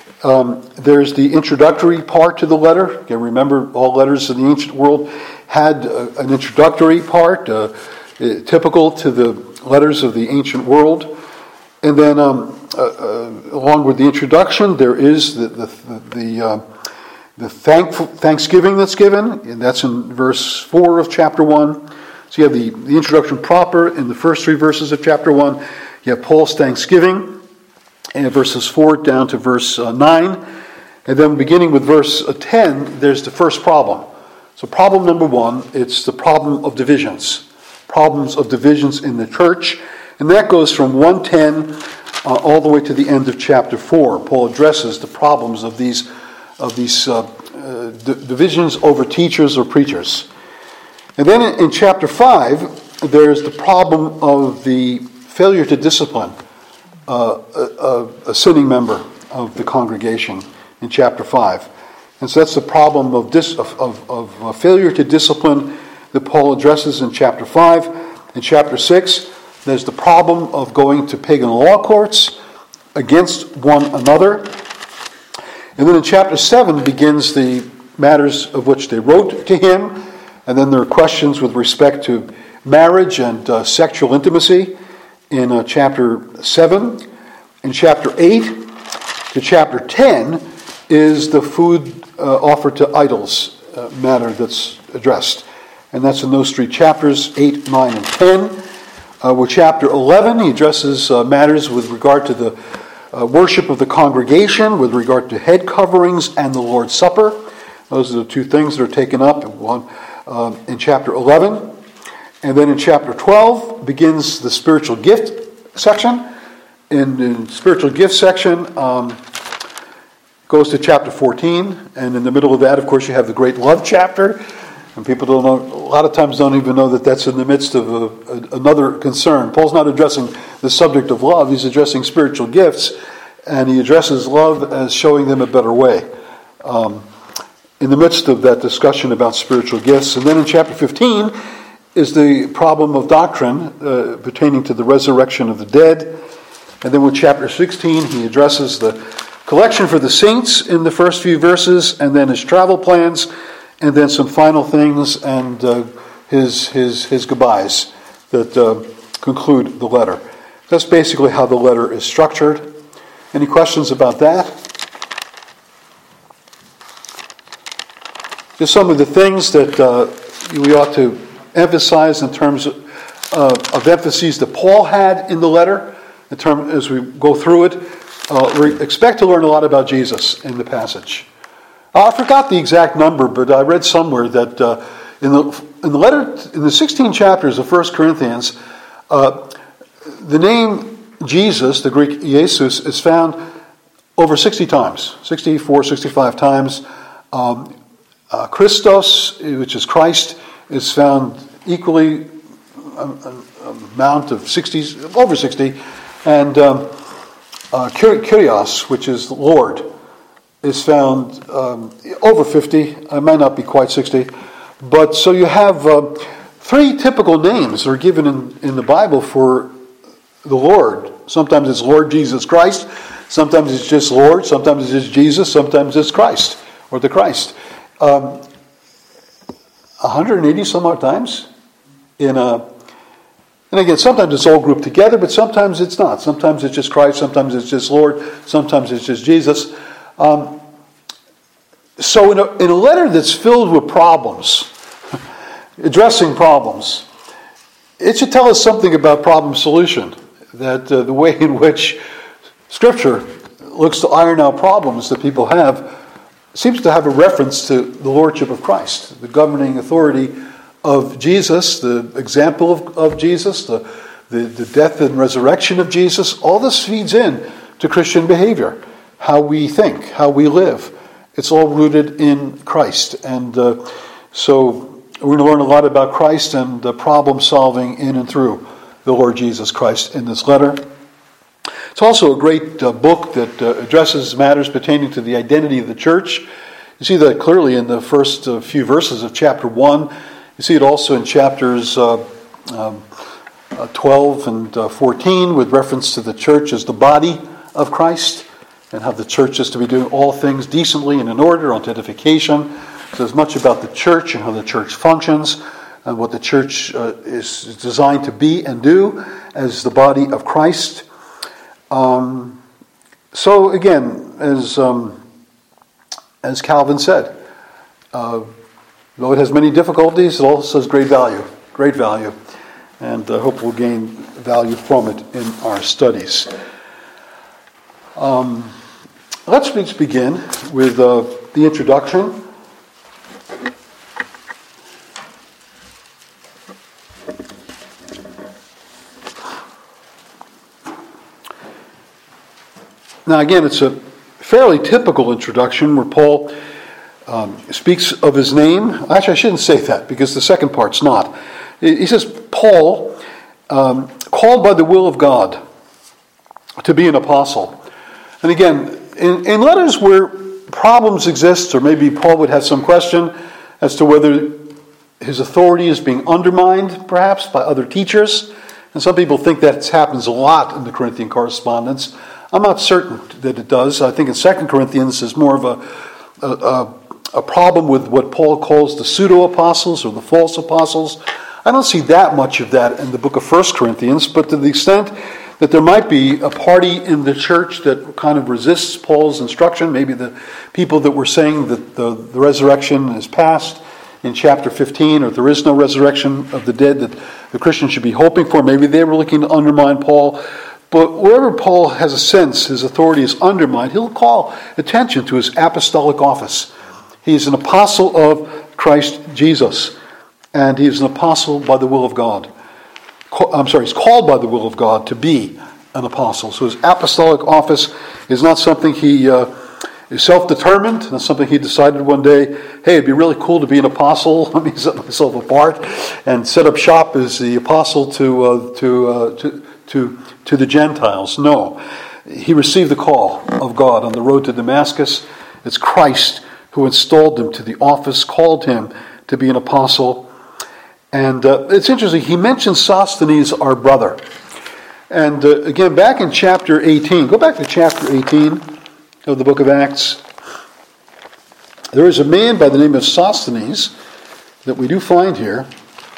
[SPEAKER 1] Um, there's the introductory part to the letter. Again, remember, all letters in the ancient world had uh, an introductory part, uh, uh, typical to the letters of the ancient world. And then, um, uh, uh, along with the introduction, there is the the the, the, uh, the thankful, thanksgiving that's given, and that's in verse four of chapter one. So you have the, the introduction proper in the first three verses of chapter one. You have Paul's thanksgiving. And verses four down to verse uh, nine. And then beginning with verse uh, ten, there's the first problem. So problem number one, it's the problem of divisions. Problems of divisions in the church. And that goes from one ten uh, all the way to the end of chapter four. Paul addresses the problems of these, of these uh, uh, d- divisions over teachers or preachers. And then in, in chapter five, there's the problem of the failure to discipline Uh, a, a sinning member of the congregation in chapter five. And so that's the problem of, dis, of, of, of uh, failure to discipline that Paul addresses in chapter five. In chapter six, there's the problem of going to pagan law courts against one another. And then in chapter seven begins the matters of which they wrote to him. And then there are questions with respect to marriage and uh, sexual intimacy. In uh, chapter seven, in chapter eight to chapter ten is the food uh, offered to idols uh, matter that's addressed. And that's in those three chapters, eight, nine, and ten. Uh, with chapter eleven, he addresses uh, matters with regard to the uh, worship of the congregation, with regard to head coverings and the Lord's Supper. Those are the two things that are taken up in, one, uh, in chapter eleven. And then in chapter twelve begins the spiritual gift section. In the spiritual gift section um, goes to chapter fourteen. And in the middle of that, of course, you have the great love chapter. And people don't know, a lot of times don't even know that that's in the midst of a, a, another concern. Paul's not addressing the subject of love. He's addressing spiritual gifts. And he addresses love as showing them a better way. Um, in the midst of that discussion about spiritual gifts. And then in chapter fifteen is the problem of doctrine uh, pertaining to the resurrection of the dead. And then with chapter sixteen, he addresses the collection for the saints in the first few verses, and then his travel plans, and then some final things, and uh, his his his goodbyes that uh, conclude the letter. That's basically how the letter is structured. Any questions about that? Just some of the things that uh, we ought to emphasize in terms of, uh, of emphases that Paul had in the letter. In term, as we go through it, uh, we expect to learn a lot about Jesus in the passage. Uh, I forgot the exact number, but I read somewhere that uh, in the in the letter in the sixteen chapters of First Corinthians, uh, the name Jesus, the Greek Jesus, is found over sixty times, sixty-four, sixty-five times. Um, uh, Christos, which is Christ, is found equally an amount of sixty, over sixty, and um, uh, Kyrios, which is Lord, is found um, over fifty. I might not be quite sixty, but so you have uh, three typical names that are given in, in the Bible for the Lord. Sometimes it's Lord Jesus Christ, sometimes it's just Lord, sometimes it's just Jesus, sometimes it's Christ, or the Christ. Um, one hundred eighty some odd times in a, and again, sometimes it's all grouped together, but sometimes it's not. Sometimes it's just Christ, sometimes it's just Lord, sometimes it's just Jesus. Um, so in a, in a letter that's filled with problems, addressing problems, it should tell us something about problem solution. That uh, the way in which Scripture looks to iron out problems that people have seems to have a reference to the Lordship of Christ, the governing authority of Jesus, the example of, of Jesus, the, the, the death and resurrection of Jesus. All this feeds in to Christian behavior, how we think, how we live. It's all rooted in Christ. And uh, so we're going to learn a lot about Christ and uh, problem solving in and through the Lord Jesus Christ in this letter. It's also a great uh, book that uh, addresses matters pertaining to the identity of the church. You see that clearly in the first uh, few verses of chapter one. You see it also in chapters uh, um, uh, twelve and uh, fourteen with reference to the church as the body of Christ and how the church is to be doing all things decently and in order unto edification. So there's much about the church and how the church functions and what the church uh, is designed to be and do as the body of Christ. Um, so again, as um, as Calvin said, uh, though it has many difficulties, it also has great value, great value, and I hope we'll gain value from it in our studies. Um, let's just begin with uh, the introduction. Now again, it's a fairly typical introduction where Paul um, speaks of his name. Actually, I shouldn't say that because the second part's not. He says, Paul, um, called by the will of God to be an apostle. And again, in, in letters where problems exist, or maybe Paul would have some question as to whether his authority is being undermined, perhaps, by other teachers. And some people think that happens a lot in the Corinthian correspondence. I'm not certain that it does. I think in Second Corinthians there's more of a, a, a problem with what Paul calls the pseudo-apostles or the false apostles. I don't see that much of that in the book of First Corinthians, but to the extent that there might be a party in the church that kind of resists Paul's instruction, maybe the people that were saying that the, the resurrection is past in chapter fifteen, or there is no resurrection of the dead that the Christian should be hoping for, maybe they were looking to undermine Paul. But wherever Paul has a sense his authority is undermined, he'll call attention to his apostolic office. He's an apostle of Christ Jesus, and he's an apostle by the will of God. I'm sorry, he's called by the will of God to be an apostle. So his apostolic office is not something he uh, is self-determined, not something he decided one day, hey, it'd be really cool to be an apostle, let me set myself apart and set up shop as the apostle to uh, to, uh, to to to the Gentiles. No. He received the call of God on the road to Damascus. It's Christ who installed him to the office, called him to be an apostle. And uh, it's interesting, he mentions Sosthenes, our brother. And uh, again, back in chapter eighteen, go back to chapter eighteen of the book of Acts. There is a man by the name of Sosthenes that we do find here.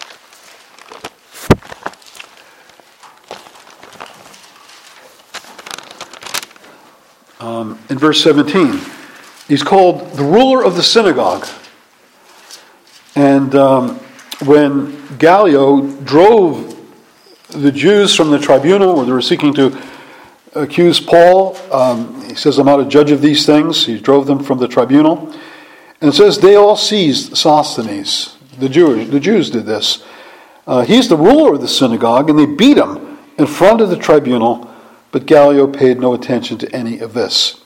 [SPEAKER 1] Um, in verse seventeen, he's called the ruler of the synagogue. And um, when Gallio drove the Jews from the tribunal where they were seeking to accuse Paul, um, he says, I'm not a judge of these things. He drove them from the tribunal. And it says they all seized Sosthenes. The Jews, the Jews did this. Uh, he's the ruler of the synagogue, and they beat him in front of the tribunal, but Gallio paid no attention to any of this.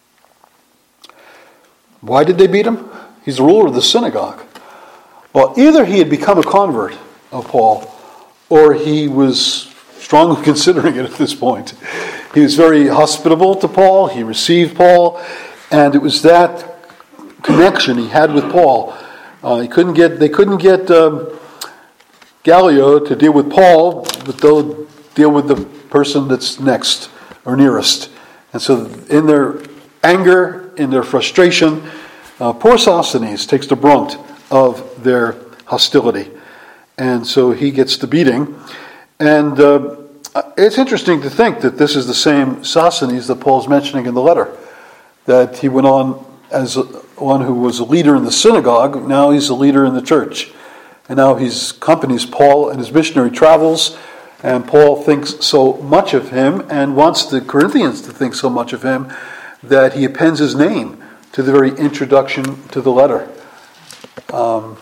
[SPEAKER 1] Why did they beat him? He's the ruler of the synagogue. Well, either he had become a convert of Paul, or he was strongly considering it at this point. He was very hospitable to Paul. He received Paul, and it was that connection he had with Paul. Uh, he couldn't get. They couldn't get um, Gallio to deal with Paul, but they'll deal with the person that's next or nearest. And so, in their anger, in their frustration, uh, poor Sosthenes takes the brunt of their hostility. And so he gets the beating. And uh, it's interesting to think that this is the same Sosthenes that Paul's mentioning in the letter. That he went on as a, one who was a leader in the synagogue. Now he's a leader in the church. And now he accompanies Paul in his missionary travels. And Paul thinks so much of him and wants the Corinthians to think so much of him that he appends his name to the very introduction to the letter. Um,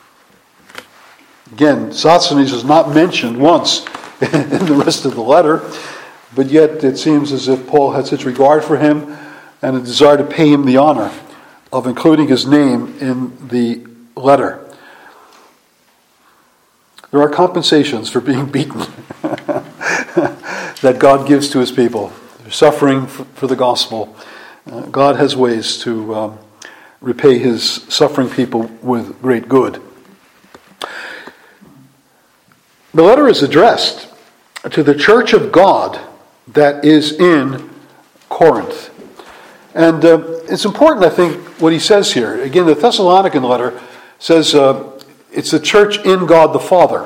[SPEAKER 1] again, Sosthenes is not mentioned once in the rest of the letter, but yet it seems as if Paul had such regard for him and a desire to pay him the honor of including his name in the letter. There are compensations for being beaten that God gives to his people. They're suffering for the gospel. Uh, God has ways to um, repay his suffering people with great good. The letter is addressed to the church of God that is in Corinth. And uh, it's important, I think, what he says here. Again, the Thessalonican letter says uh, it's the church in God the Father.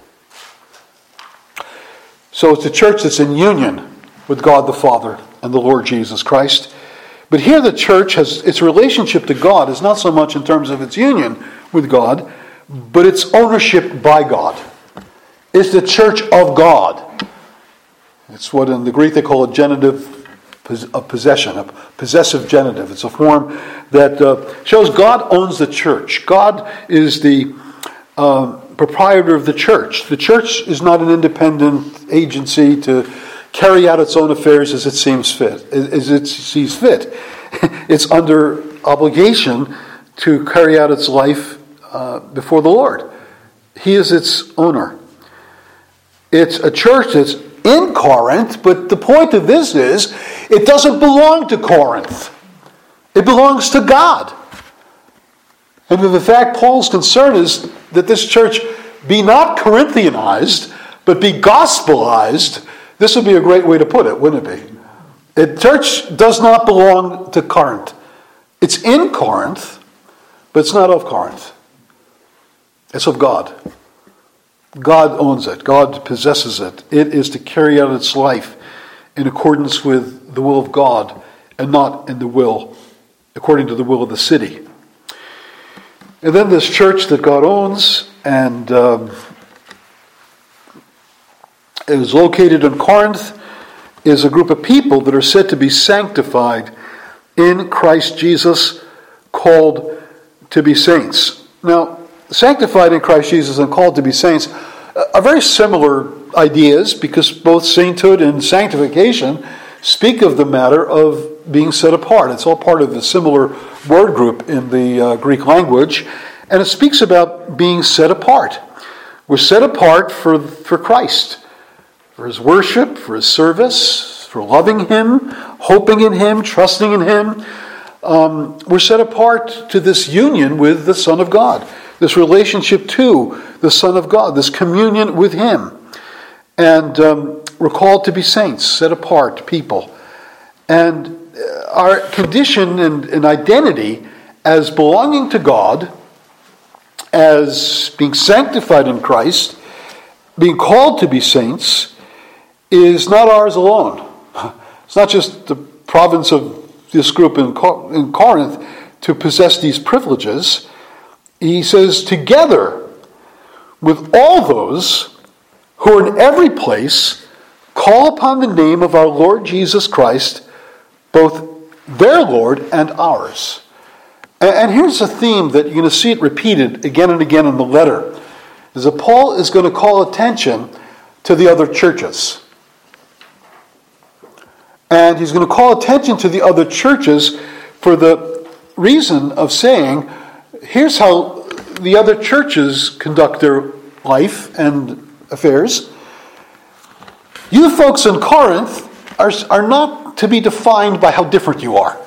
[SPEAKER 1] So it's a church that's in union with God the Father and the Lord Jesus Christ. But here the church has its relationship to God is not so much in terms of its union with God, but its ownership by God. It's the church of God. It's what in the Greek they call a genitive of possession, a possessive genitive. It's a form that uh, shows God owns the church. God is the uh, proprietor of the church. The church is not an independent agency to carry out its own affairs as it seems fit, as it sees fit. It's under obligation to carry out its life uh, before the Lord. He is its owner. It's a church that's in Corinth, but the point of this is it doesn't belong to Corinth. It belongs to God. And in fact, Paul's concern is that this church be not Corinthianized, but be gospelized. This would be a great way to put it, wouldn't it be? The church does not belong to Corinth. It's in Corinth, but it's not of Corinth. It's of God. God owns it. God possesses it. It is to carry out its life in accordance with the will of God and not in the will, according to the will of the city. And then this church that God owns and um, is located in Corinth is a group of people that are said to be sanctified in Christ Jesus, called to be saints. Now, sanctified in Christ Jesus and called to be saints are very similar ideas, because both sainthood and sanctification speak of the matter of being set apart. It's all part of a similar word group in the uh, Greek language, and it speaks about being set apart. We're set apart for, for Christ, for his worship, for his service, for loving him, hoping in him, trusting in him. Um, we're set apart to this union with the Son of God, this relationship to the Son of God, this communion with him. And um, we're called to be saints, set apart people. And our condition and, and identity as belonging to God, as being sanctified in Christ, being called to be saints, is not ours alone. It's not just the province of this group in Corinth to possess these privileges. He says, together with all those who are in every place, call upon the name of our Lord Jesus Christ, both their Lord and ours. And here's a theme that you're going to see it repeated again and again in the letter, is that Paul is going to call attention to the other churches. And he's going to call attention to the other churches for the reason of saying, here's how the other churches conduct their life and affairs. You folks in Corinth are, are not to be defined by how different you are.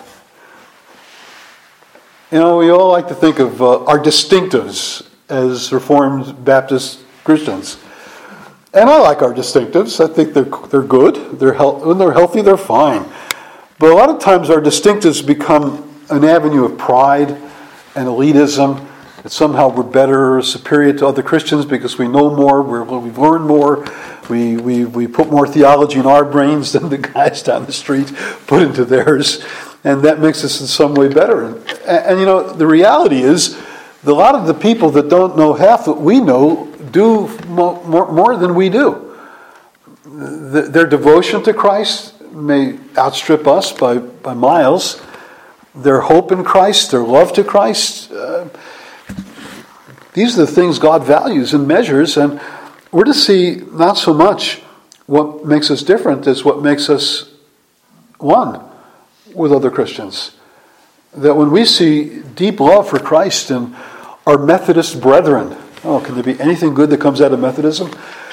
[SPEAKER 1] You know, we all like to think of uh, our distinctives as Reformed Baptist Christians. And I like our distinctives. I think they're they're good. They're health, when they're healthy, they're fine. But a lot of times our distinctives become an avenue of pride and elitism. That somehow we're better or superior to other Christians because we know more, we're, we've learned more, we, we, we put more theology in our brains than the guys down the street put into theirs. And that makes us in some way better. And, and you know, the reality is that a lot of the people that don't know half that we know do more, more, more than we do. The, their devotion to Christ may outstrip us by, by miles. Their hope in Christ, their love to Christ, uh, these are the things God values and measures, and we're to see not so much what makes us different as what makes us one with other Christians. That when we see deep love for Christ and our Methodist brethren, oh, can there be anything good that comes out of Methodism?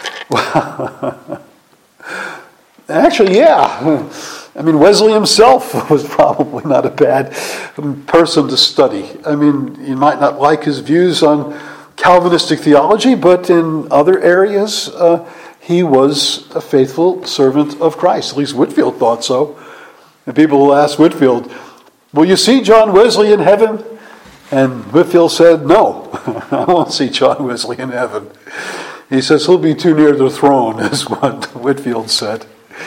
[SPEAKER 1] Actually, yeah. I mean, Wesley himself was probably not a bad person to study. I mean, you might not like his views on Calvinistic theology, but in other areas, uh, he was a faithful servant of Christ. At least Whitefield thought so. And people will ask Whitefield, will you see John Wesley in heaven? And Whitefield said, no, I won't see John Wesley in heaven. He says, he'll be too near the throne, is what Whitefield said.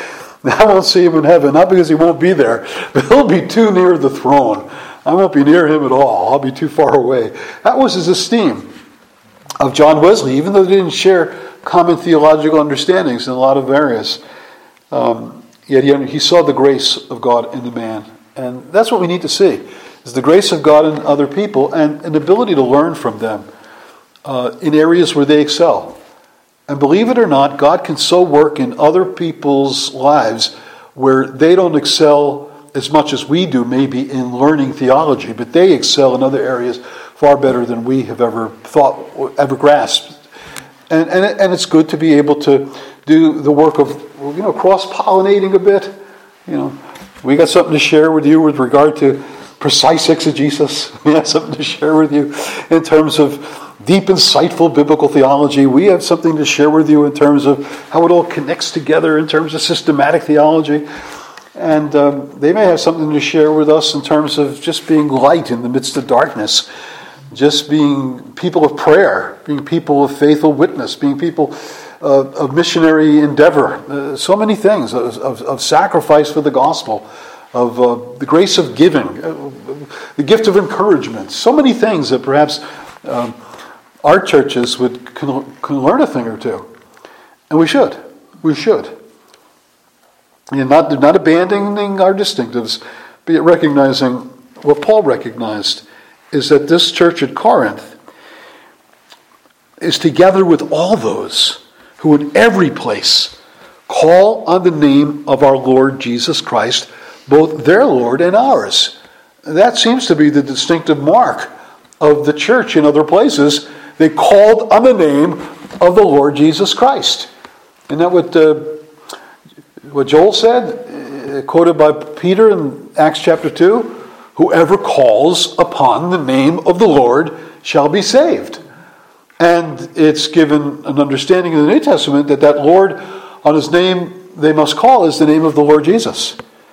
[SPEAKER 1] I won't see him in heaven, not because he won't be there, but he'll be too near the throne. I won't be near him at all. I'll be too far away. That was his esteem of John Wesley, even though they didn't share common theological understandings in a lot of areas. Um, yet he, he saw the grace of God in the man. And that's what we need to see, is the grace of God in other people and an ability to learn from them uh, in areas where they excel. And believe it or not, God can so work in other people's lives where they don't excel as much as we do maybe in learning theology, but they excel in other areas far better than we have ever thought, ever grasped. And and, it, and it's good to be able to do the work of, you know, cross-pollinating a bit. You know, we got something to share with you with regard to precise exegesis. We have something to share with you in terms of deep, insightful biblical theology. We have something to share with you in terms of how it all connects together in terms of systematic theology. And um, they may have something to share with us in terms of just being light in the midst of darkness, just being people of prayer, being people of faithful witness, being people uh, of missionary endeavor. Uh, so many things, of, of, of sacrifice for the gospel, of uh, the grace of giving, uh, the gift of encouragement. So many things that perhaps um, our churches would can, can learn a thing or two. And we should. We should. And not, not abandoning our distinctives, but yet recognizing what Paul recognized, is that this church at Corinth is together with all those who in every place call on the name of our Lord Jesus Christ, both their Lord and ours. That seems to be the distinctive mark of the church in other places. They called on the name of the Lord Jesus Christ. Isn't that what, uh, what Joel said, uh, quoted by Peter in Acts chapter two? Whoever calls upon the name of the Lord shall be saved. And it's given an understanding in the New Testament that that Lord, on his name they must call is the name of the Lord Jesus.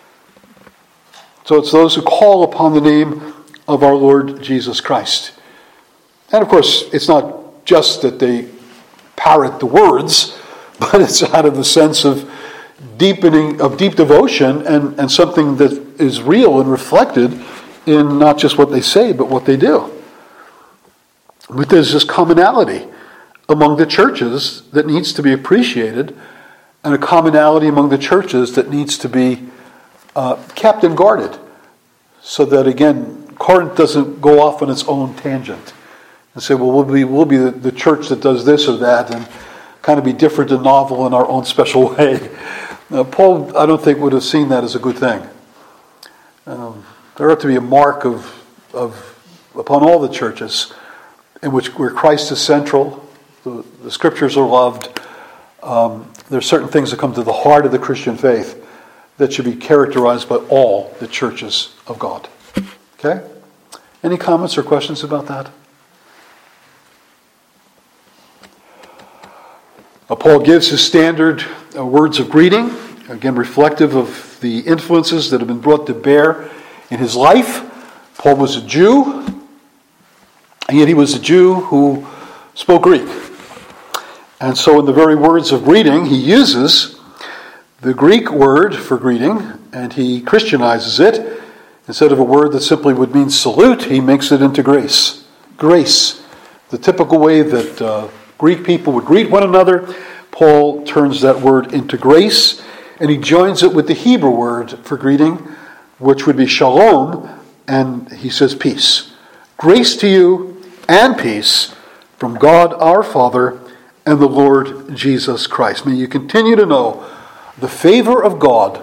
[SPEAKER 1] So it's those who call upon the name of our Lord Jesus Christ. And of course, it's not just that they parrot the words, but it's out of the sense of deepening, of deep devotion and, and something that is real and reflected in not just what they say, but what they do. But there's this commonality among the churches that needs to be appreciated, and a commonality among the churches that needs to be uh, kept and guarded, so that, again, Corinth doesn't go off on its own tangent and say, well, we'll be, we'll be the, the church that does this or that, and kind of be different and novel in our own special way. Now, Paul, I don't think, would have seen that as a good thing. Um, there ought to be a mark of, of upon all the churches in which where Christ is central, the, the scriptures are loved. Um, there are certain things that come to the heart of the Christian faith that should be characterized by all the churches of God. Okay? Any comments or questions about that? Uh, Paul gives his standard uh, words of greeting, again reflective of the influences that have been brought to bear in his life. Paul was a Jew, and yet he was a Jew who spoke Greek. And so in the very words of greeting, he uses the Greek word for greeting, and he Christianizes it. Instead of a word that simply would mean salute, he makes it into grace. Grace. The typical way that uh, Greek people would greet one another, Paul turns that word into grace, and he joins it with the Hebrew word for greeting, which would be shalom, and he says peace. Grace to you and peace from God our Father and the Lord Jesus Christ. May you continue to know the favor of God,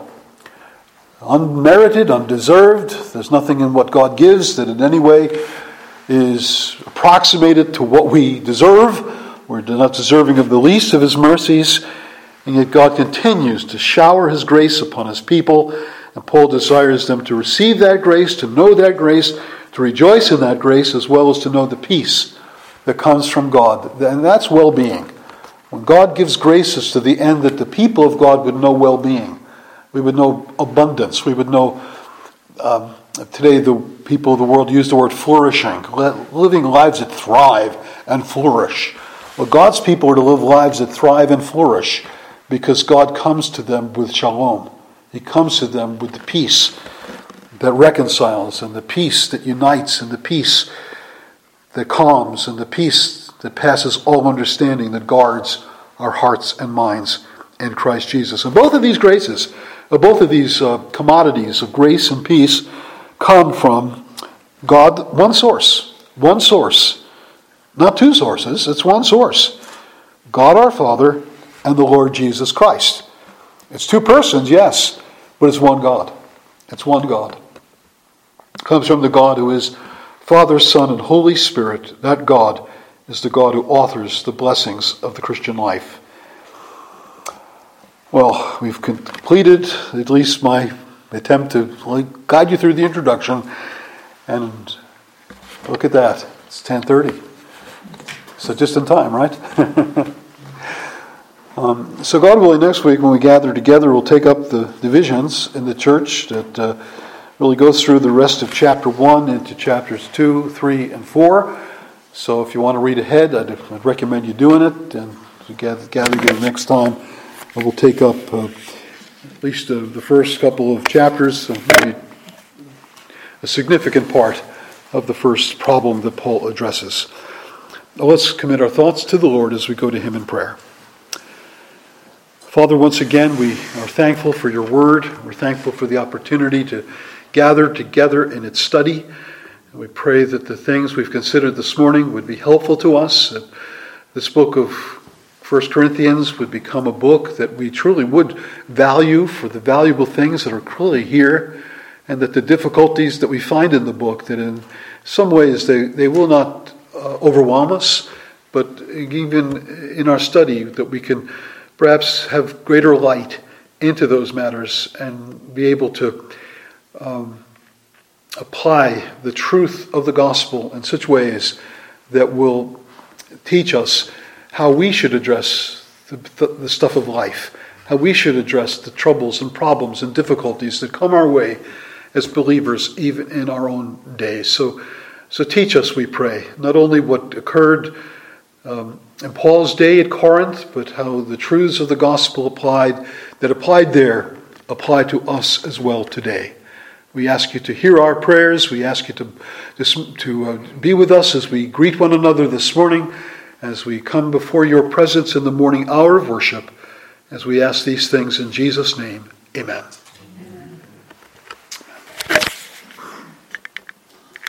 [SPEAKER 1] unmerited, undeserved. There's nothing in what God gives that in any way is approximated to what we deserve. We're not deserving of the least of his mercies, and yet God continues to shower his grace upon his people, and Paul desires them to receive that grace, to know that grace, to rejoice in that grace, as well as to know the peace that comes from God. And that's well-being. When God gives graces to the end that the people of God would know well-being, we would know abundance, we would know, um, today the people of the world use the word flourishing, living lives that thrive and flourish. Well, God's people are to live lives that thrive and flourish because God comes to them with shalom. He comes to them with the peace that reconciles, and the peace that unites, and the peace that calms, and the peace that passes all understanding, that guards our hearts and minds in Christ Jesus. And both of these graces, both of these uh, commodities of grace and peace come from God, one source, one source. Not two sources, it's one source. God our Father and the Lord Jesus Christ. It's two persons, yes, but it's one God. It's one God. It comes from the God who is Father, Son, and Holy Spirit. That God is the God who authors the blessings of the Christian life. Well, we've completed at least my attempt to guide you through the introduction. And look at that. It's ten thirty. So just in time, right? um, so God willing, next week when we gather together, we'll take up the divisions in the church that uh, really goes through the rest of chapter one into chapters two, three, and four. So if you want to read ahead, I'd, I'd recommend you doing it. And we gather, gather again next time, and we'll take up uh, at least uh, the first couple of chapters, uh, maybe a significant part of the first problem that Paul addresses. Now let's commit our thoughts to the Lord as we go to him in prayer. Father, once again, we are thankful for your word. We're thankful for the opportunity to gather together in its study. And we pray that the things we've considered this morning would be helpful to us, that this book of First Corinthians would become a book that we truly would value for the valuable things that are clearly here, and that the difficulties that we find in the book, that in some ways they, they will not Uh, overwhelm us, but even in our study that we can perhaps have greater light into those matters and be able to um, apply the truth of the gospel in such ways that will teach us how we should address the, the, the stuff of life how we should address the troubles and problems and difficulties that come our way as believers, even in our own days. So, so teach us, we pray, not only what occurred um, in Paul's day at Corinth, but how the truths of the gospel applied, that applied there, apply to us as well today. We ask you to hear our prayers. We ask you to, to, to uh, be with us as we greet one another this morning, as we come before your presence in the morning hour of worship, as we ask these things in Jesus' name. Amen.